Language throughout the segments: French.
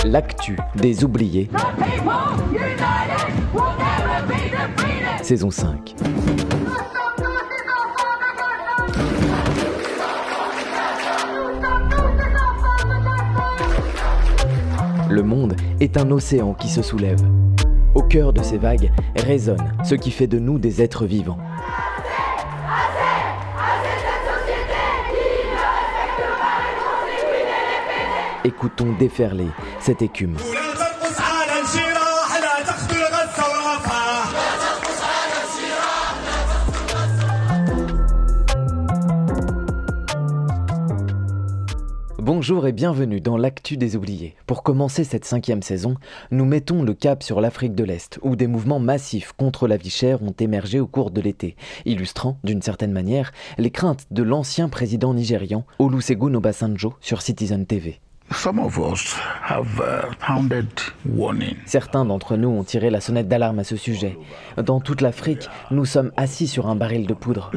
L'actu des oubliés. Saison 5. Le monde est un océan qui se soulève. Au cœur de ces vagues résonne ce qui fait de nous des êtres vivants. Écoutons déferler cette écume. Bonjour et bienvenue dans l'actu des oubliés. Pour commencer cette 5e saison, nous mettons le cap sur l'Afrique de l'Est, où des mouvements massifs contre la vie chère ont émergé au cours de l'été, illustrant, d'une certaine manière, les craintes de l'ancien président nigérian Olusegun Obasanjo sur Citizen TV. Certains d'entre nous ont tiré la sonnette d'alarme à ce sujet. Dans toute l'Afrique, nous sommes assis sur un baril de poudre.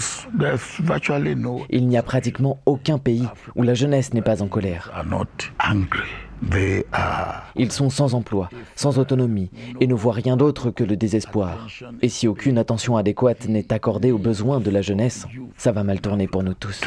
Il n'y a pratiquement aucun pays où la jeunesse n'est pas en colère. Ils sont sans emploi, sans autonomie et ne voient rien d'autre que le désespoir. Et si aucune attention adéquate n'est accordée aux besoins de la jeunesse, ça va mal tourner pour nous tous.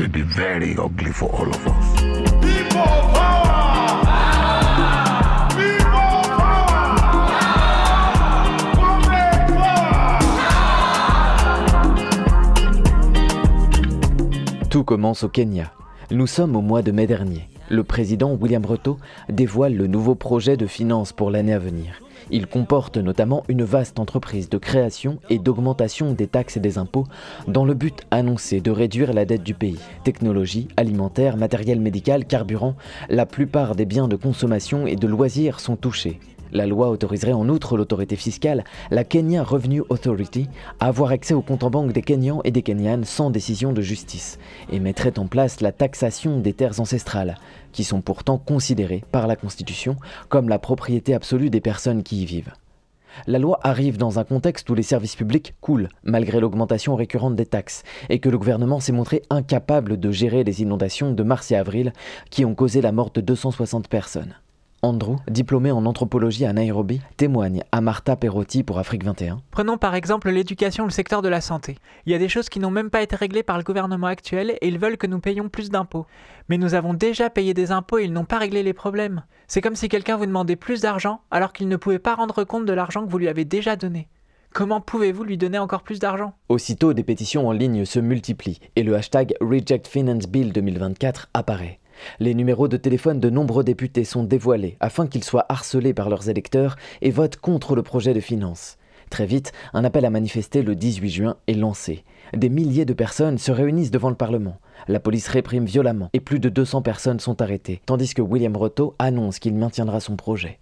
Tout commence au Kenya. Nous sommes au mois de mai dernier. Le président William Ruto dévoile le nouveau projet de finances pour l'année à venir. Il comporte notamment une vaste entreprise de création et d'augmentation des taxes et des impôts dans le but annoncé de réduire la dette du pays. Technologie, alimentaire, matériel médical, carburant, la plupart des biens de consommation et de loisirs sont touchés. La loi autoriserait en outre l'autorité fiscale, la Kenya Revenue Authority, à avoir accès aux comptes en banque des Kenyans et des Kenyanes sans décision de justice, et mettrait en place la taxation des terres ancestrales, qui sont pourtant considérées par la Constitution comme la propriété absolue des personnes qui y vivent. La loi arrive dans un contexte où les services publics coulent, malgré l'augmentation récurrente des taxes, et que le gouvernement s'est montré incapable de gérer les inondations de mars et avril qui ont causé la mort de 260 personnes. Andrew, diplômé en anthropologie à Nairobi, témoigne à Martha Perotti pour Afrique 21. Prenons par exemple l'éducation ou le secteur de la santé. Il y a des choses qui n'ont même pas été réglées par le gouvernement actuel et ils veulent que nous payions plus d'impôts. Mais nous avons déjà payé des impôts et ils n'ont pas réglé les problèmes. C'est comme si quelqu'un vous demandait plus d'argent alors qu'il ne pouvait pas rendre compte de l'argent que vous lui avez déjà donné. Comment pouvez-vous lui donner encore plus d'argent ? Aussitôt, des pétitions en ligne se multiplient et le hashtag Reject Finance Bill 2024 apparaît. Les numéros de téléphone de nombreux députés sont dévoilés afin qu'ils soient harcelés par leurs électeurs et votent contre le projet de finances. Très vite, un appel à manifester le 18 juin est lancé. Des milliers de personnes se réunissent devant le Parlement. La police réprime violemment et plus de 200 personnes sont arrêtées, tandis que William Ruto annonce qu'il maintiendra son projet.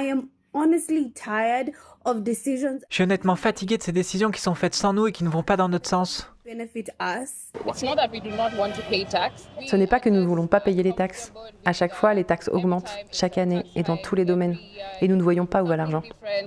Je suis honnêtement fatigué de ces décisions qui sont faites sans nous et qui ne vont pas dans notre sens. Ce n'est pas que nous ne voulons pas payer les taxes. À chaque fois, les taxes augmentent, chaque année et dans tous les domaines. Et nous ne voyons pas où va l'argent.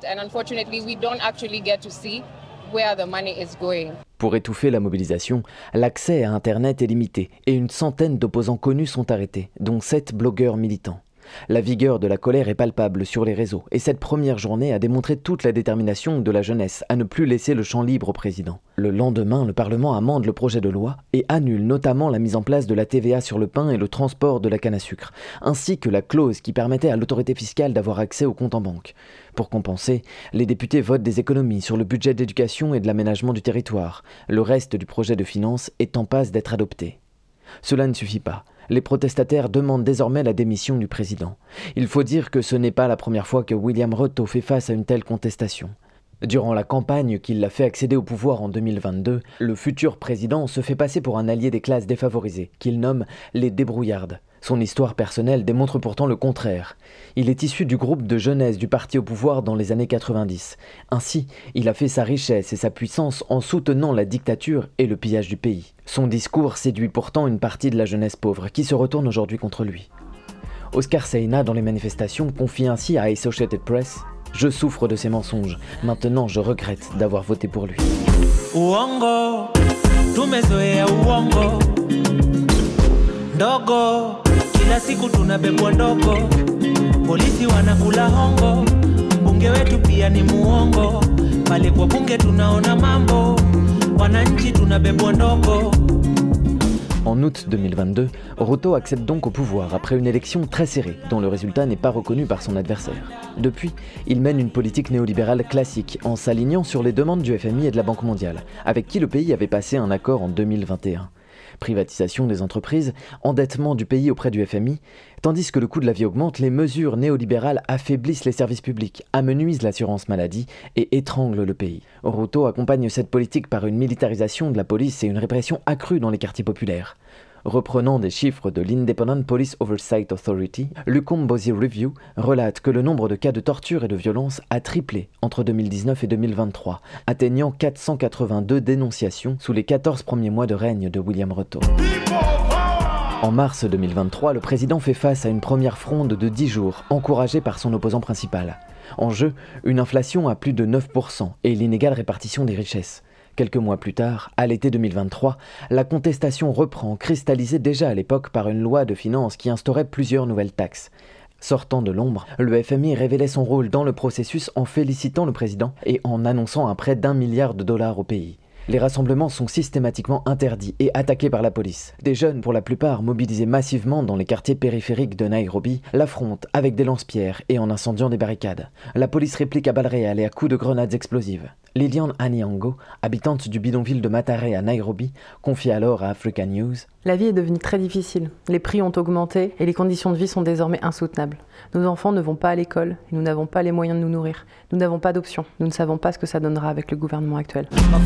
Pour étouffer la mobilisation, l'accès à Internet est limité et une centaine d'opposants connus sont arrêtés, dont 7 blogueurs militants. La vigueur de la colère est palpable sur les réseaux et cette première journée a démontré toute la détermination de la jeunesse à ne plus laisser le champ libre au président. Le lendemain, le Parlement amende le projet de loi et annule notamment la mise en place de la TVA sur le pain et le transport de la canne à sucre, ainsi que la clause qui permettait à l'autorité fiscale d'avoir accès aux comptes en banque. Pour compenser, les députés votent des économies sur le budget d'éducation et de l'aménagement du territoire, le reste du projet de finances est en passe d'être adopté. Cela ne suffit pas. Les protestataires demandent désormais la démission du président. Il faut dire que ce n'est pas la première fois que William Ruto fait face à une telle contestation. Durant la campagne qui l'a fait accéder au pouvoir en 2022, le futur président se fait passer pour un allié des classes défavorisées, qu'il nomme les débrouillardes. Son histoire personnelle démontre pourtant le contraire. Il est issu du groupe de jeunesse du parti au pouvoir dans les années 90. Ainsi, il a fait sa richesse et sa puissance en soutenant la dictature et le pillage du pays. Son discours séduit pourtant une partie de la jeunesse pauvre qui se retourne aujourd'hui contre lui. Oscar Seina, dans les manifestations, confie ainsi à Associated Press « Je souffre de ces mensonges. Maintenant, je regrette d'avoir voté pour lui. » Uongo, tumezoea uongo. Ndogo, kila siku tunabebwa ndogo. polisi wanakula hongo, mbunge wetu pia ni muongo, pale kwa bunge tunaona mambo, wananchi tunabebwa ndogo. En août 2022, Ruto accède donc au pouvoir après une élection très serrée, dont le résultat n'est pas reconnu par son adversaire. Depuis, il mène une politique néolibérale classique, en s'alignant sur les demandes du FMI et de la Banque mondiale, avec qui le pays avait passé un accord en 2021. Privatisation des entreprises, endettement du pays auprès du FMI, tandis que le coût de la vie augmente, les mesures néolibérales affaiblissent les services publics, amenuisent l'assurance maladie et étranglent le pays. Ruto accompagne cette politique par une militarisation de la police et une répression accrue dans les quartiers populaires. Reprenant des chiffres de l'Independent Police Oversight Authority, l'Ukombozi Review relate que le nombre de cas de torture et de violence a triplé entre 2019 et 2023, atteignant 482 dénonciations sous les 14 premiers mois de règne de William Ruto. En mars 2023, le président fait face à une première fronde de 10 jours, encouragée par son opposant principal. En jeu, une inflation à plus de 9% et l'inégale répartition des richesses. Quelques mois plus tard, à l'été 2023, la contestation reprend, cristallisée déjà à l'époque par une loi de finances qui instaurait plusieurs nouvelles taxes. Sortant de l'ombre, le FMI révélait son rôle dans le processus en félicitant le président et en annonçant un prêt d'$1 milliard au pays. Les rassemblements sont systématiquement interdits et attaqués par la police. Des jeunes, pour la plupart mobilisés massivement dans les quartiers périphériques de Nairobi, l'affrontent avec des lance-pierres et en incendiant des barricades. La police réplique à balles réelles et à coups de grenades explosives. Liliane Aniango, habitante du bidonville de Mathare à Nairobi, confie alors à Africa News: La vie est devenue très difficile. Les prix ont augmenté et les conditions de vie sont désormais insoutenables. Nos enfants ne vont pas à l'école et nous n'avons pas les moyens de nous nourrir. Nous n'avons pas d'option. Nous ne savons pas ce que ça donnera avec le gouvernement actuel.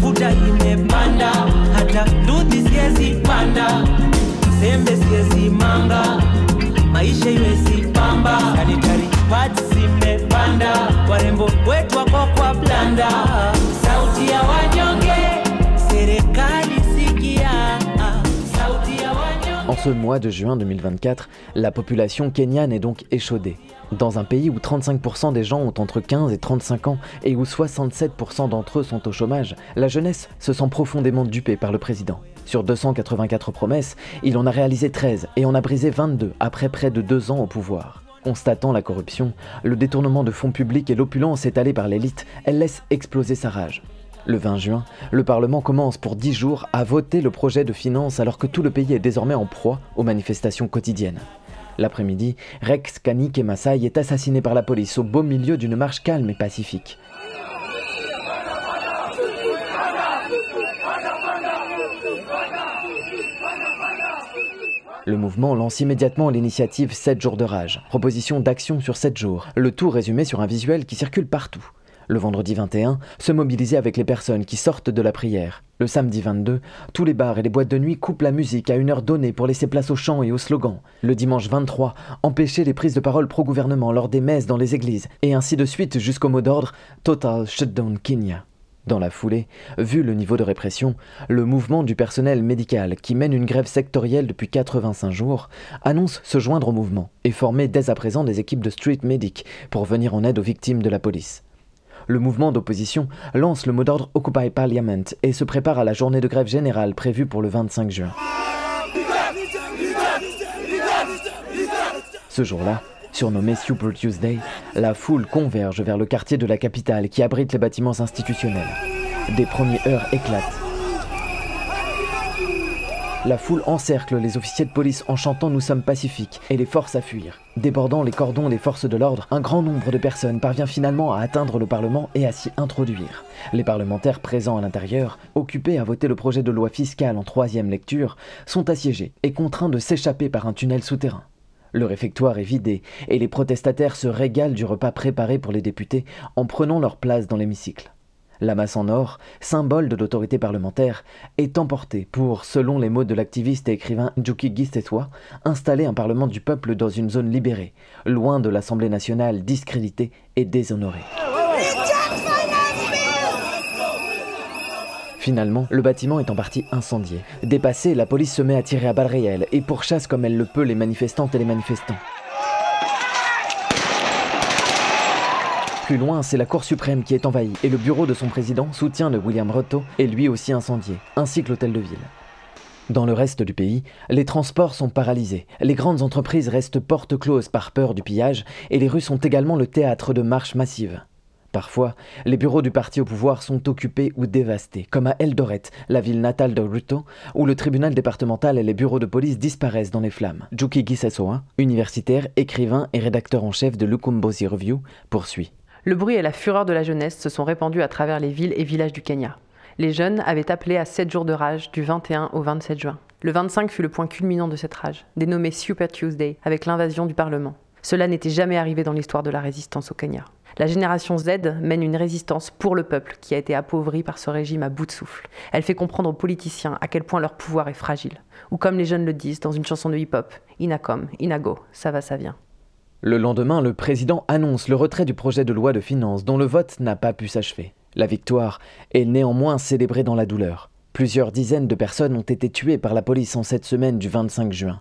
En ce mois de juin 2024, la population kenyane est donc échaudée. Dans un pays où 35% des gens ont entre 15 et 35 ans et où 67% d'entre eux sont au chômage, la jeunesse se sent profondément dupée par le président. Sur 284 promesses, il en a réalisé 13 et en a brisé 22 après près de 2 ans au pouvoir. Constatant la corruption, le détournement de fonds publics et l'opulence étalée par l'élite, elle laisse exploser sa rage. Le 20 juin, le Parlement commence pour 10 jours à voter le projet de finances alors que tout le pays est désormais en proie aux manifestations quotidiennes. L'après-midi, Rex Kanike Masai est assassiné par la police au beau milieu d'une marche calme et pacifique. Le mouvement lance immédiatement l'initiative 7 jours de rage, proposition d'action sur 7 jours, le tout résumé sur un visuel qui circule partout. Le vendredi 21, se mobiliser avec les personnes qui sortent de la prière. Le samedi 22, tous les bars et les boîtes de nuit coupent la musique à une heure donnée pour laisser place aux chants et aux slogans. Le dimanche 23, empêcher les prises de parole pro-gouvernement lors des messes dans les églises, et ainsi de suite jusqu'au mot d'ordre « Total Shutdown Kenya ». Dans la foulée, vu le niveau de répression, le mouvement du personnel médical, qui mène une grève sectorielle depuis 85 jours, annonce se joindre au mouvement et former dès à présent des équipes de street medic pour venir en aide aux victimes de la police. Le mouvement d'opposition lance le mot d'ordre Occupy Parliament et se prépare à la journée de grève générale prévue pour le 25 juin. Ce jour-là, surnommé Super Tuesday, la foule converge vers le quartier de la capitale qui abrite les bâtiments institutionnels. Des premières heures éclatent. La foule encercle les officiers de police en chantant « Nous sommes pacifiques » et les force à fuir. Débordant les cordons des forces de l'ordre, un grand nombre de personnes parvient finalement à atteindre le Parlement et à s'y introduire. Les parlementaires présents à l'intérieur, occupés à voter le projet de loi fiscale en 3e lecture, sont assiégés et contraints de s'échapper par un tunnel souterrain. Le réfectoire est vidé et les protestataires se régalent du repas préparé pour les députés en prenant leur place dans l'hémicycle. La masse en or, symbole de l'autorité parlementaire, est emportée pour, selon les mots de l'activiste et écrivain Njuki Gistetwa, installer un parlement du peuple dans une zone libérée, loin de l'Assemblée nationale discréditée et déshonorée. Finalement, le bâtiment est en partie incendié. Dépassée, la police se met à tirer à balles réelles et pourchasse comme elle le peut les manifestantes et les manifestants. Plus loin, c'est la Cour suprême qui est envahie et le bureau de son président, soutien de William Ruto, est lui aussi incendié, ainsi que l'hôtel de ville. Dans le reste du pays, les transports sont paralysés, les grandes entreprises restent porte close par peur du pillage et les rues sont également le théâtre de marches massives. Parfois, les bureaux du parti au pouvoir sont occupés ou dévastés, comme à Eldoret, la ville natale de Ruto, où le tribunal départemental et les bureaux de police disparaissent dans les flammes. Juki Gisesoa, universitaire, écrivain et rédacteur en chef de Lukumbosi Review, poursuit. Le bruit et la fureur de la jeunesse se sont répandus à travers les villes et villages du Kenya. Les jeunes avaient appelé à 7 jours de rage du 21 au 27 juin. Le 25 fut le point culminant de cette rage, dénommé Super Tuesday, avec l'invasion du Parlement. Cela n'était jamais arrivé dans l'histoire de la résistance au Kenya. La génération Z mène une résistance pour le peuple qui a été appauvri par ce régime à bout de souffle. Elle fait comprendre aux politiciens à quel point leur pouvoir est fragile. Ou comme les jeunes le disent dans une chanson de hip-hop, « Inacom, Inago, ça va, ça vient ». Le lendemain, le président annonce le retrait du projet de loi de finances dont le vote n'a pas pu s'achever. La victoire est néanmoins célébrée dans la douleur. Plusieurs dizaines de personnes ont été tuées par la police en cette semaine du 25 juin.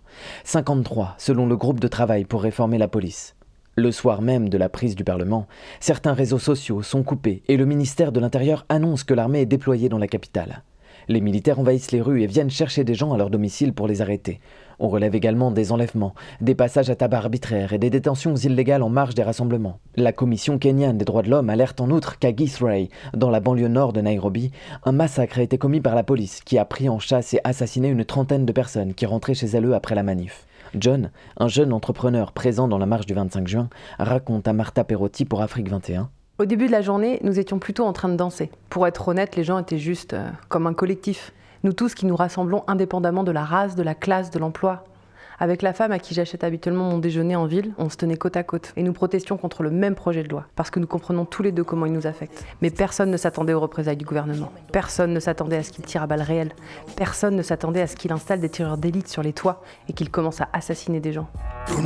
53 selon le groupe de travail pour réformer la police. Le soir même de la prise du Parlement, certains réseaux sociaux sont coupés et le ministère de l'Intérieur annonce que l'armée est déployée dans la capitale. Les militaires envahissent les rues et viennent chercher des gens à leur domicile pour les arrêter. On relève également des enlèvements, des passages à tabac arbitraires et des détentions illégales en marge des rassemblements. La Commission kenyane des droits de l'homme alerte en outre qu'à Githurai, dans la banlieue nord de Nairobi, un massacre a été commis par la police qui a pris en chasse et assassiné une trentaine de personnes qui rentraient chez elles après la manif. John, un jeune entrepreneur présent dans la marche du 25 juin, raconte à Martha Perotti pour Afrique 21. Au début de la journée, nous étions plutôt en train de danser. Pour être honnête, les gens étaient juste comme un collectif. Nous tous qui nous rassemblons indépendamment de la race, de la classe, de l'emploi. Avec la femme à qui j'achète habituellement mon déjeuner en ville, on se tenait côte à côte et nous protestions contre le même projet de loi, parce que nous comprenons tous les deux comment il nous affecte. Mais personne ne s'attendait aux représailles du gouvernement. Personne ne s'attendait à ce qu'il tire à balles réelles. Personne ne s'attendait à ce qu'il installe des tireurs d'élite sur les toits et qu'il commence à assassiner des gens.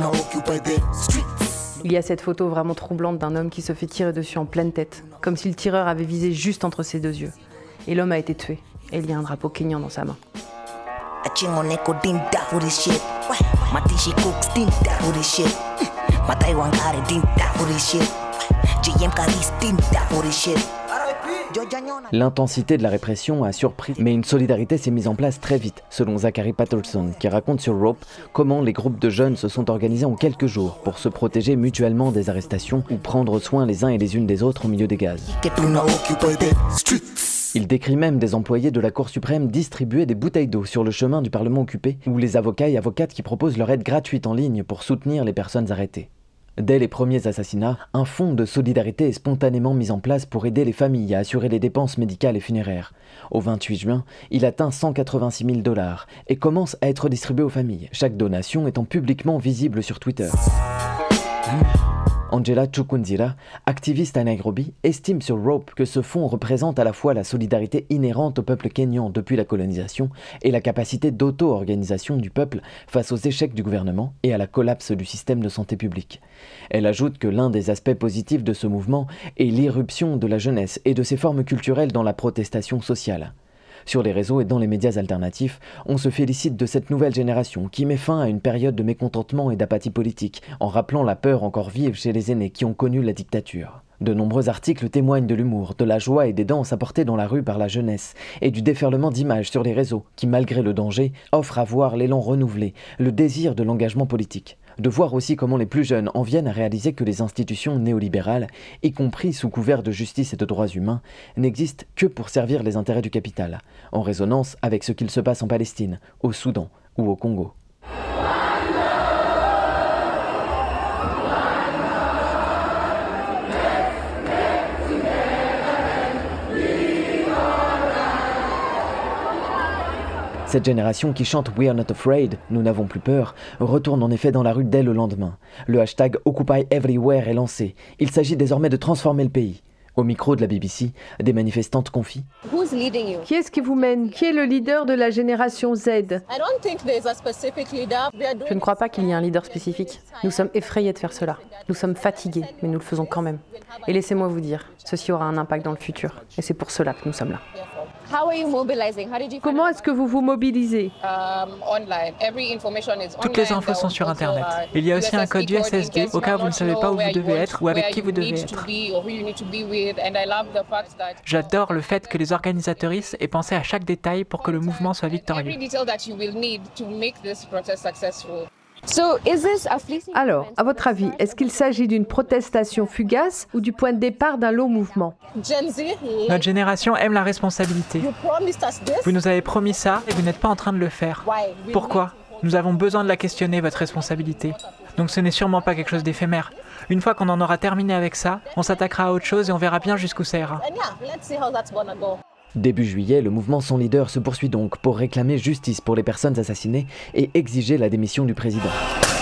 Il y a cette photo vraiment troublante d'un homme qui se fait tirer dessus en pleine tête, comme si le tireur avait visé juste entre ses deux yeux. Et l'homme a été tué, et il y a un drapeau kenyan dans sa main. L'intensité de la répression a surpris, mais une solidarité s'est mise en place très vite, selon Zachary Patterson, qui raconte sur Rope comment les groupes de jeunes se sont organisés en quelques jours pour se protéger mutuellement des arrestations ou prendre soin les uns et les unes des autres au milieu des gaz. Il décrit même des employés de la Cour suprême distribuer des bouteilles d'eau sur le chemin du Parlement occupé, ou les avocats et avocates qui proposent leur aide gratuite en ligne pour soutenir les personnes arrêtées. Dès les premiers assassinats, un fonds de solidarité est spontanément mis en place pour aider les familles à assurer les dépenses médicales et funéraires. Au 28 juin, il atteint 186 000 $ et commence à être distribué aux familles, chaque donation étant publiquement visible sur Twitter. Angela Chukunzira, activiste à Nairobi, estime sur Rope que ce fonds représente à la fois la solidarité inhérente au peuple kényan depuis la colonisation et la capacité d'auto-organisation du peuple face aux échecs du gouvernement et à la collapse du système de santé publique. Elle ajoute que l'un des aspects positifs de ce mouvement est l'irruption de la jeunesse et de ses formes culturelles dans la protestation sociale. Sur les réseaux et dans les médias alternatifs, on se félicite de cette nouvelle génération qui met fin à une période de mécontentement et d'apathie politique, en rappelant la peur encore vive chez les aînés qui ont connu la dictature. De nombreux articles témoignent de l'humour, de la joie et des danses apportées dans la rue par la jeunesse, et du déferlement d'images sur les réseaux qui, malgré le danger, offrent à voir l'élan renouvelé, le désir de l'engagement politique. De voir aussi comment les plus jeunes en viennent à réaliser que les institutions néolibérales, y compris sous couvert de justice et de droits humains, n'existent que pour servir les intérêts du capital, en résonance avec ce qu'il se passe en Palestine, au Soudan ou au Congo. Cette génération qui chante « We are not afraid », nous n'avons plus peur, retourne en effet dans la rue dès le lendemain. Le hashtag Occupy Everywhere est lancé. Il s'agit désormais de transformer le pays. Au micro de la BBC, des manifestantes confient « Qui est-ce qui vous mène? Qui est le leader de la génération Z? Je ne crois pas qu'il y ait un leader spécifique. Nous sommes effrayés de faire cela. Nous sommes fatigués, mais nous le faisons quand même. Et laissez-moi vous dire, ceci aura un impact dans le futur. Et c'est pour cela que nous sommes là. Comment est-ce que vous vous mobilisez? Toutes les infos sont sur Internet. Il y a aussi un code USSD au cas où vous ne savez pas où vous devez être ou avec qui vous devez être. J'adore le fait que les organisatrices aient pensé à chaque détail pour que le mouvement soit victorieux. Alors, à votre avis, est-ce qu'il s'agit d'une protestation fugace ou du point de départ d'un long mouvement? Notre génération aime la responsabilité. Vous nous avez promis ça et vous n'êtes pas en train de le faire. Pourquoi? Nous avons besoin de la questionner, votre responsabilité. Donc ce n'est sûrement pas quelque chose d'éphémère. Une fois qu'on en aura terminé avec ça, on s'attaquera à autre chose et on verra bien jusqu'où ça ira. Début juillet, le mouvement Sans Leader se poursuit donc pour réclamer justice pour les personnes assassinées et exiger la démission du président.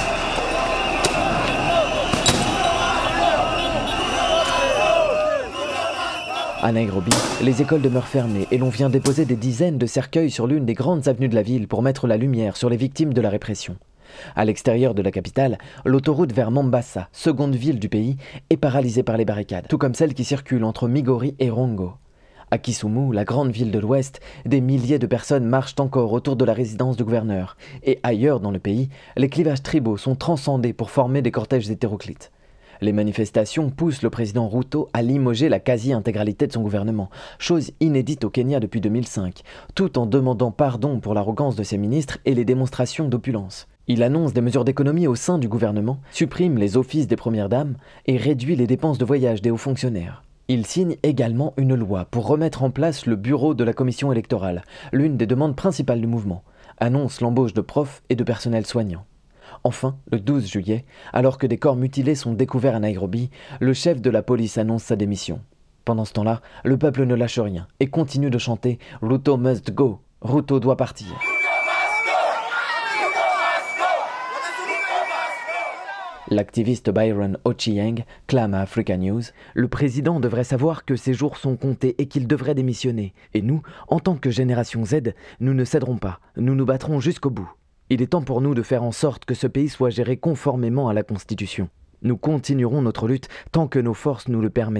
À Nairobi, les écoles demeurent fermées et l'on vient déposer des dizaines de cercueils sur l'une des grandes avenues de la ville pour mettre la lumière sur les victimes de la répression. À l'extérieur de la capitale, l'autoroute vers Mombasa, seconde ville du pays, est paralysée par les barricades, tout comme celle qui circule entre Migori et Rongo. À Kisumu, la grande ville de l'Ouest, des milliers de personnes marchent encore autour de la résidence du gouverneur. Et ailleurs dans le pays, les clivages tribaux sont transcendés pour former des cortèges hétéroclites. Les manifestations poussent le président Ruto à limoger la quasi-intégralité de son gouvernement, chose inédite au Kenya depuis 2005, tout en demandant pardon pour l'arrogance de ses ministres et les démonstrations d'opulence. Il annonce des mesures d'économie au sein du gouvernement, supprime les offices des premières dames et réduit les dépenses de voyage des hauts fonctionnaires. Il signe également une loi pour remettre en place le bureau de la commission électorale, l'une des demandes principales du mouvement, annonce l'embauche de profs et de personnel soignant. Enfin, le 12 juillet, alors que des corps mutilés sont découverts à Nairobi, le chef de la police annonce sa démission. Pendant ce temps-là, le peuple ne lâche rien et continue de chanter « Ruto must go »,« Ruto doit partir ». L'activiste Byron Ochieng clame à Africa News « Le président devrait savoir que ses jours sont comptés et qu'il devrait démissionner. Et nous, en tant que génération Z, nous ne céderons pas. Nous nous battrons jusqu'au bout. Il est temps pour nous de faire en sorte que ce pays soit géré conformément à la Constitution. Nous continuerons notre lutte tant que nos forces nous le permettront. »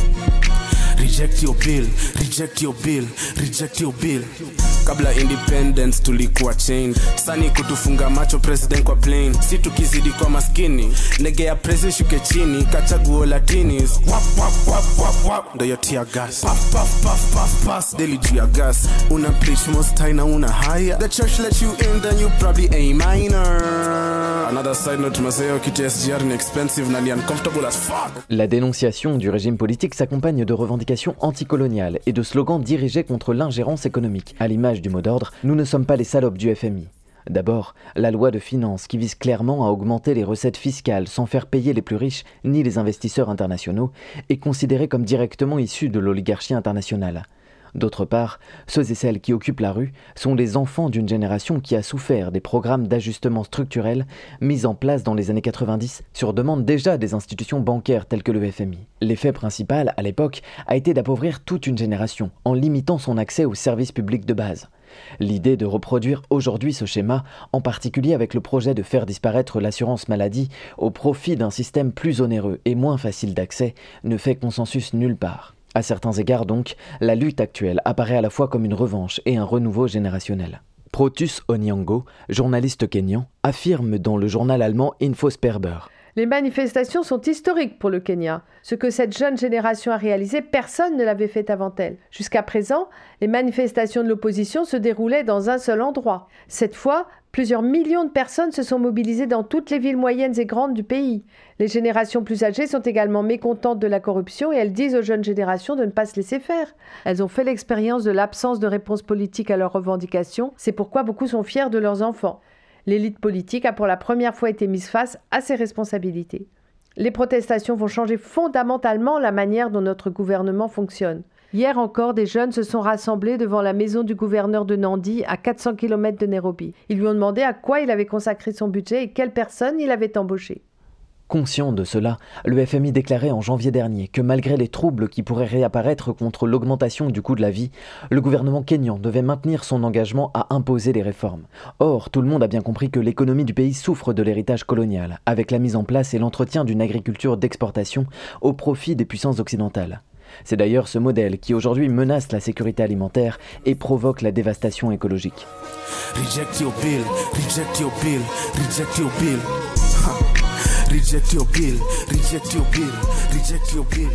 Reject your bill, reject your bill, reject your bill. Kabla independence tulikuwa chained. Sani kutufunga macho president kwa plane. Si tukizidi kwa maskini, ndege ya prezi shuke chini, kachaguo latinis. Wap wap wap wap wap, ndo yo tear gas. Puff puff puff puff pass, daily tear gas. Una preach most high na una higher. The church let you in, then you probably a minor. Another side note, maseo kiti SGR ni expensive na ni uncomfortable as fuck. La dénonciation du régime politique s'accompagne de revendications anticoloniales et de slogans dirigés contre l'ingérence économique. À l'image du mot d'ordre, nous ne sommes pas les salopes du FMI. D'abord, la loi de finances qui vise clairement à augmenter les recettes fiscales sans faire payer les plus riches ni les investisseurs internationaux est considérée comme directement issue de l'oligarchie internationale. D'autre part, ceux et celles qui occupent la rue sont les enfants d'une génération qui a souffert des programmes d'ajustement structurel mis en place dans les années 90 sur demande déjà des institutions bancaires telles que le FMI. L'effet principal, à l'époque, a été d'appauvrir toute une génération en limitant son accès aux services publics de base. L'idée de reproduire aujourd'hui ce schéma, en particulier avec le projet de faire disparaître l'assurance maladie au profit d'un système plus onéreux et moins facile d'accès, ne fait consensus nulle part. À certains égards donc, la lutte actuelle apparaît à la fois comme une revanche et un renouveau générationnel. Protus Onyango, journaliste kényan, affirme dans le journal allemand Infosperber. Les manifestations sont historiques pour le Kenya. Ce que cette jeune génération a réalisé, personne ne l'avait fait avant elle. Jusqu'à présent, les manifestations de l'opposition se déroulaient dans un seul endroit. Cette fois, plusieurs millions de personnes se sont mobilisées dans toutes les villes moyennes et grandes du pays. Les générations plus âgées sont également mécontentes de la corruption et elles disent aux jeunes générations de ne pas se laisser faire. Elles ont fait l'expérience de l'absence de réponse politique à leurs revendications, c'est pourquoi beaucoup sont fiers de leurs enfants. L'élite politique a pour la première fois été mise face à ses responsabilités. Les protestations vont changer fondamentalement la manière dont notre gouvernement fonctionne. Hier encore, des jeunes se sont rassemblés devant la maison du gouverneur de Nandi, à 400 km de Nairobi. Ils lui ont demandé à quoi il avait consacré son budget et quelle personne il avait embauché. Conscient de cela, le FMI déclarait en janvier dernier que malgré les troubles qui pourraient réapparaître contre l'augmentation du coût de la vie, le gouvernement kényan devait maintenir son engagement à imposer les réformes. Or, tout le monde a bien compris que l'économie du pays souffre de l'héritage colonial, avec la mise en place et l'entretien d'une agriculture d'exportation au profit des puissances occidentales. C'est d'ailleurs ce modèle qui aujourd'hui menace la sécurité alimentaire et provoque la dévastation écologique. Reject your bill, reject your bill, reject your bill. Reject your bill, reject your bill, reject your bill.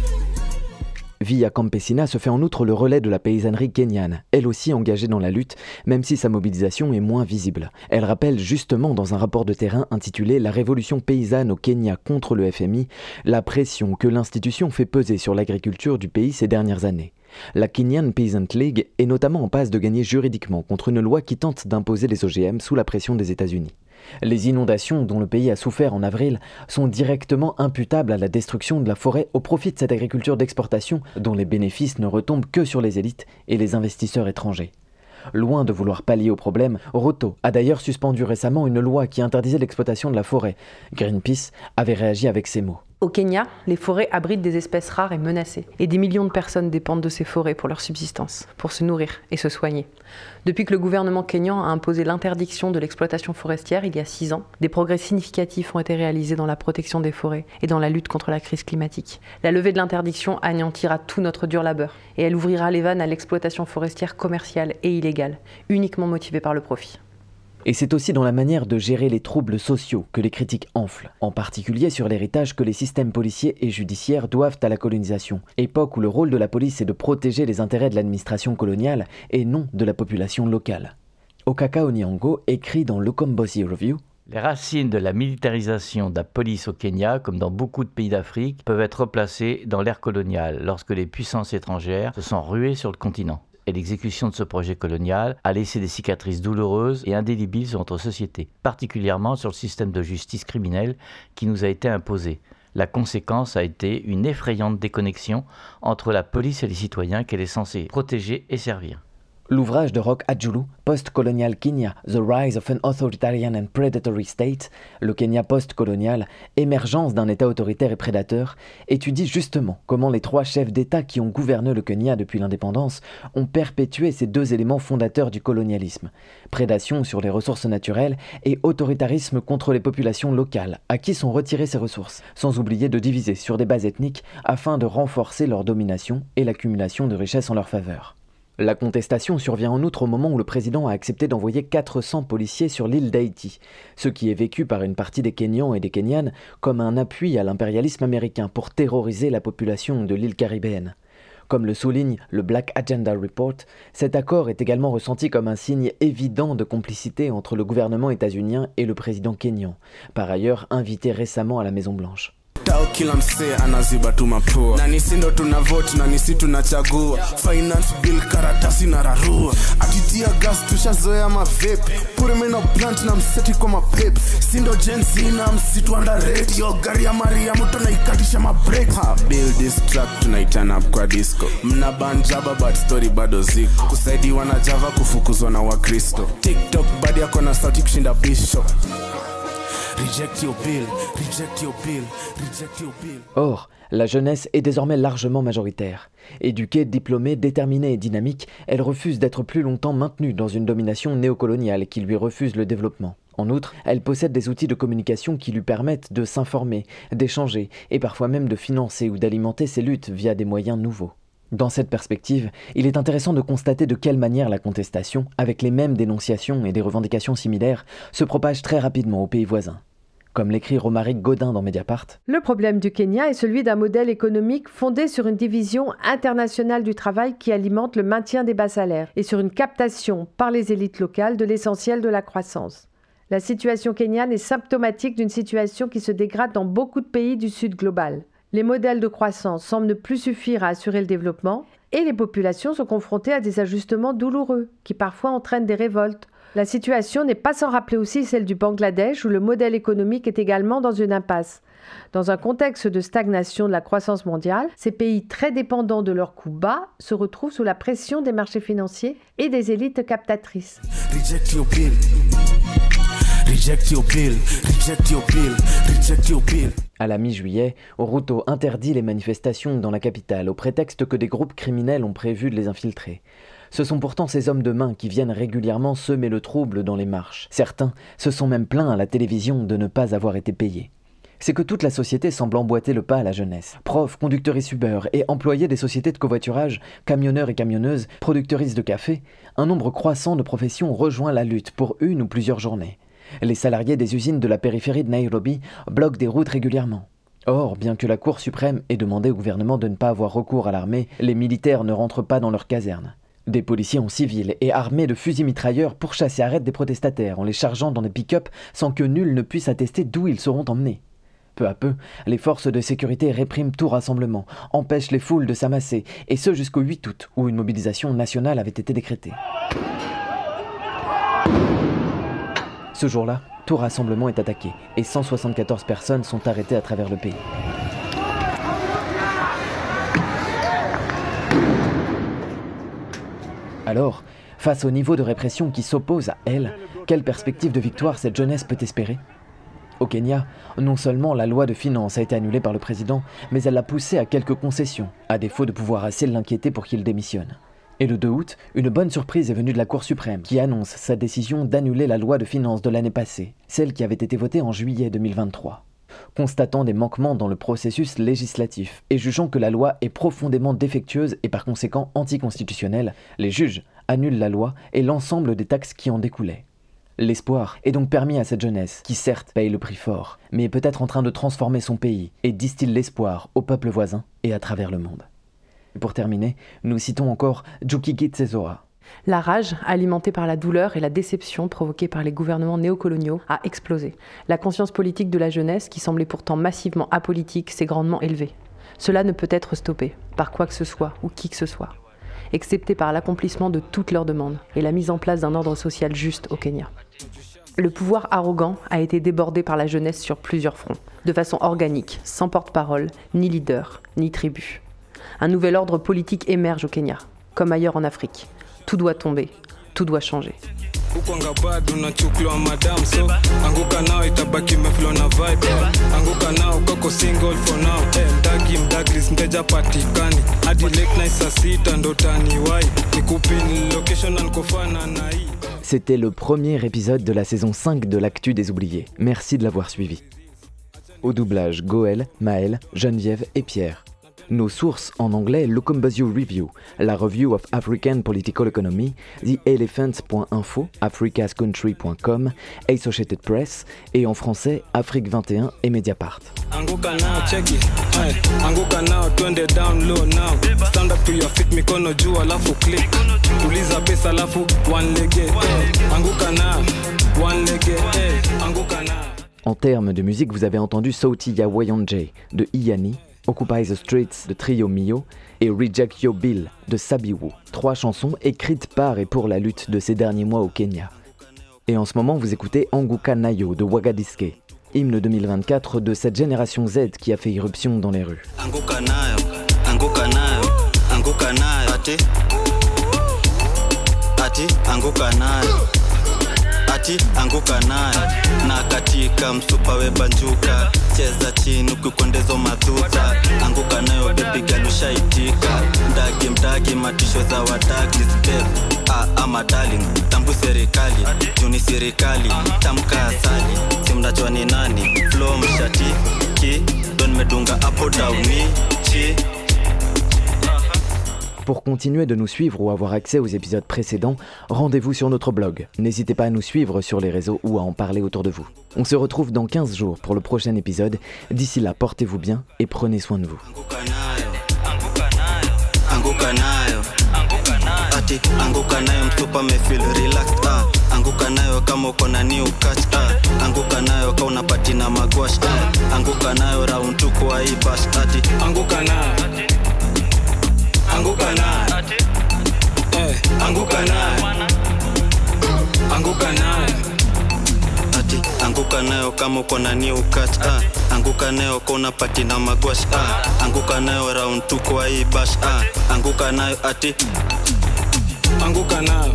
Via Campesina se fait en outre le relais de la paysannerie kenyane, elle aussi engagée dans la lutte, même si sa mobilisation est moins visible. Elle rappelle justement dans un rapport de terrain intitulé « La révolution paysanne au Kenya contre le FMI » la pression que l'institution fait peser sur l'agriculture du pays ces dernières années. La Kenyan Peasant League est notamment en passe de gagner juridiquement contre une loi qui tente d'imposer les OGM sous la pression des États-Unis. Les inondations dont le pays a souffert en avril sont directement imputables à la destruction de la forêt au profit de cette agriculture d'exportation dont les bénéfices ne retombent que sur les élites et les investisseurs étrangers. Loin de vouloir pallier au problème, Ruto a d'ailleurs suspendu récemment une loi qui interdisait l'exploitation de la forêt. Greenpeace avait réagi avec ces mots. Au Kenya, les forêts abritent des espèces rares et menacées. Et des millions de personnes dépendent de ces forêts pour leur subsistance, pour se nourrir et se soigner. Depuis que le gouvernement kényan a imposé l'interdiction de l'exploitation forestière il y a 6 ans, des progrès significatifs ont été réalisés dans la protection des forêts et dans la lutte contre la crise climatique. La levée de l'interdiction anéantira tout notre dur labeur et elle ouvrira les vannes à l'exploitation forestière commerciale et illégale, uniquement motivée par le profit. Et c'est aussi dans la manière de gérer les troubles sociaux que les critiques enflent, en particulier sur l'héritage que les systèmes policiers et judiciaires doivent à la colonisation, époque où le rôle de la police est de protéger les intérêts de l'administration coloniale et non de la population locale. Okaka Onyango écrit dans Lukombosi Review: les racines de la militarisation de la police au Kenya, comme dans beaucoup de pays d'Afrique, peuvent être replacées dans l'ère coloniale, lorsque les puissances étrangères se sont ruées sur le continent. Et l'exécution de ce projet colonial a laissé des cicatrices douloureuses et indélébiles sur notre société, particulièrement sur le système de justice criminelle qui nous a été imposé. La conséquence a été une effrayante déconnexion entre la police et les citoyens qu'elle est censée protéger et servir. L'ouvrage de Roch Adjulu, Post-colonial Kenya, The Rise of an Authoritarian and Predatory State, le Kenya post-colonial, émergence d'un État autoritaire et prédateur, étudie justement comment les 3 chefs d'État qui ont gouverné le Kenya depuis l'indépendance ont perpétué ces 2 éléments fondateurs du colonialisme, prédation sur les ressources naturelles et autoritarisme contre les populations locales, à qui sont retirées ces ressources, sans oublier de diviser sur des bases ethniques afin de renforcer leur domination et l'accumulation de richesses en leur faveur. La contestation survient en outre au moment où le président a accepté d'envoyer 400 policiers sur l'île d'Haïti, ce qui est vécu par une partie des Kenyans et des Kenyanes comme un appui à l'impérialisme américain pour terroriser la population de l'île caribéenne. Comme le souligne le Black Agenda Report, cet accord est également ressenti comme un signe évident de complicité entre le gouvernement états-unien et le président kényan, par ailleurs invité récemment à la Maison-Blanche. Tao kila msee anaziba tu mapua na nisi ndo tunavote na nisi tunachagua finance bill karatasi na rarua atitia gas tushazoea mavepe pure mena blunt na mseti kwa mapepe sindo jenzi na msitu underrate yo gari ya Maria mtu naikatisha mabrake build this track tunaitana up kwa disco mna banjaba but story bado ziko kusaidiwa na Java kufukuzwa na Wakristo TikTok badi yako na sauti kushinda bishop. Reject your bill, reject your bill, reject your bill. Or, la jeunesse est désormais largement majoritaire. Éduquée, diplômée, déterminée et dynamique, elle refuse d'être plus longtemps maintenue dans une domination néocoloniale qui lui refuse le développement. En outre, elle possède des outils de communication qui lui permettent de s'informer, d'échanger et parfois même de financer ou d'alimenter ses luttes via des moyens nouveaux. Dans cette perspective, il est intéressant de constater de quelle manière la contestation, avec les mêmes dénonciations et des revendications similaires, se propage très rapidement aux pays voisins. Comme l'écrit Romaric Godin dans Mediapart, le problème du Kenya est celui d'un modèle économique fondé sur une division internationale du travail qui alimente le maintien des bas salaires et sur une captation par les élites locales de l'essentiel de la croissance. La situation kenyane est symptomatique d'une situation qui se dégrade dans beaucoup de pays du Sud global. Les modèles de croissance semblent ne plus suffire à assurer le développement et les populations sont confrontées à des ajustements douloureux qui parfois entraînent des révoltes. La situation n'est pas sans rappeler aussi celle du Bangladesh où le modèle économique est également dans une impasse. Dans un contexte de stagnation de la croissance mondiale, ces pays très dépendants de leurs coûts bas se retrouvent sous la pression des marchés financiers et des élites captatrices. Reject your bill. Reject your bill. Reject your bill. Reject your bill. À la mi-juillet, Ruto interdit les manifestations dans la capitale au prétexte que des groupes criminels ont prévu de les infiltrer. Ce sont pourtant ces hommes de main qui viennent régulièrement semer le trouble dans les marches. Certains se sont même plaints à la télévision de ne pas avoir été payés. c'est que toute la société semble emboîter le pas à la jeunesse. Profs, conducteurs et subeurs, et employés des sociétés de covoiturage, camionneurs et camionneuses, productrices de café, un nombre croissant de professions rejoint la lutte pour une ou plusieurs journées. Les salariés des usines de la périphérie de Nairobi bloquent des routes régulièrement. Or, bien que la Cour suprême ait demandé au gouvernement de ne pas avoir recours à l'armée, les militaires ne rentrent pas dans leurs casernes. Des policiers en civil et armés de fusils mitrailleurs pourchassent et arrêtent des protestataires en les chargeant dans des pick-up sans que nul ne puisse attester d'où ils seront emmenés. Peu à peu, les forces de sécurité répriment tout rassemblement, empêchent les foules de s'amasser, et ce jusqu'au 8 août, où une mobilisation nationale avait été décrétée. Ce jour-là, tout rassemblement est attaqué, et 174 personnes sont arrêtées à travers le pays. Alors, face au niveau de répression qui s'oppose à elle, quelle perspective de victoire cette jeunesse peut espérer ? Au Kenya, non seulement la loi de finances a été annulée par le président, mais elle l'a poussé à quelques concessions, à défaut de pouvoir assez l'inquiéter pour qu'il démissionne. Et le 2 août, une bonne surprise est venue de la Cour suprême, qui annonce sa décision d'annuler la loi de finances de l'année passée, celle qui avait été votée en juillet 2023. Constatant des manquements dans le processus législatif et jugeant que la loi est profondément défectueuse et par conséquent anticonstitutionnelle, les juges annulent la loi et l'ensemble des taxes qui en découlaient. L'espoir est donc permis à cette jeunesse, qui certes paye le prix fort, mais est peut-être en train de transformer son pays et distille l'espoir au peuple voisin et à travers le monde. Et pour terminer, nous citons encore Juki Gitsezora. La rage, alimentée par la douleur et la déception provoquée par les gouvernements néocoloniaux, a explosé. La conscience politique de la jeunesse, qui semblait pourtant massivement apolitique, s'est grandement élevée. Cela ne peut être stoppé, par quoi que ce soit ou qui que ce soit, excepté par l'accomplissement de toutes leurs demandes et la mise en place d'un ordre social juste au Kenya. Le pouvoir arrogant a été débordé par la jeunesse sur plusieurs fronts, de façon organique, sans porte-parole, ni leader, ni tribu. Un nouvel ordre politique émerge au Kenya, comme ailleurs en Afrique. Tout doit tomber, tout doit changer. C'était le premier épisode de la saison 5 de l'Actu des Oubliés. Merci de l'avoir suivi. Au doublage, Goël, Maël, Geneviève et Pierre. Nos sources en anglais, Lukumbazio Review, la Review of African Political Economy, TheElephants.info, africascountry.com, Associated Press, et en français, Afrique 21 et Mediapart. Anguka now, check it. Anguka now, twende down low now. Stand up to your feet, mikono juu alafu click. Tuliza pesa alafu one leg. Anguka now, one leg. Anguka now. En termes de musique, vous avez entendu Sauti ya Wayonje de Iyani, Occupy the Streets de Trio Mio et Reject Your Bill de Sabiwu, 3 chansons écrites par et pour la lutte de ces derniers mois au Kenya. Et en ce moment, vous écoutez Anguka Nayo de Wagadiske, hymne 2024 de cette génération Z qui a fait irruption dans les rues. Anguka nayo, anguka nayo, anguka nayo, ati, anguka nayo. Ati anguka nayo na katika msupa webanjuka cheza chini ukikondezo madhuta anguka nayo baby girl ushaitika mdagi matisho za wadagi step ama darling tambu serikali juni serikali tamka asali simnajua ni nani flow mshati ki don medunga up down ni chi. Pour continuer de nous suivre ou avoir accès aux épisodes précédents, rendez-vous sur notre blog. N'hésitez pas à nous suivre sur les réseaux ou à en parler autour de vous. On se retrouve dans 15 jours pour le prochain épisode. D'ici là, portez-vous bien et prenez soin de vous. Anguka nayo mtupa me feel relaxed anguka nayo kama uko na new catch anguka nayo kama unapati na magwash anguka nayo round 2 kwa hii bash Anguka nayo. Anguka nayo. Anguka nayo. Anguka nayo. ati anguka nayo kama uko na new catch anguka nayo kama unapati na magwash anguka nayo round 2 kwa hii bash anguka nayo ati Anguka nayo.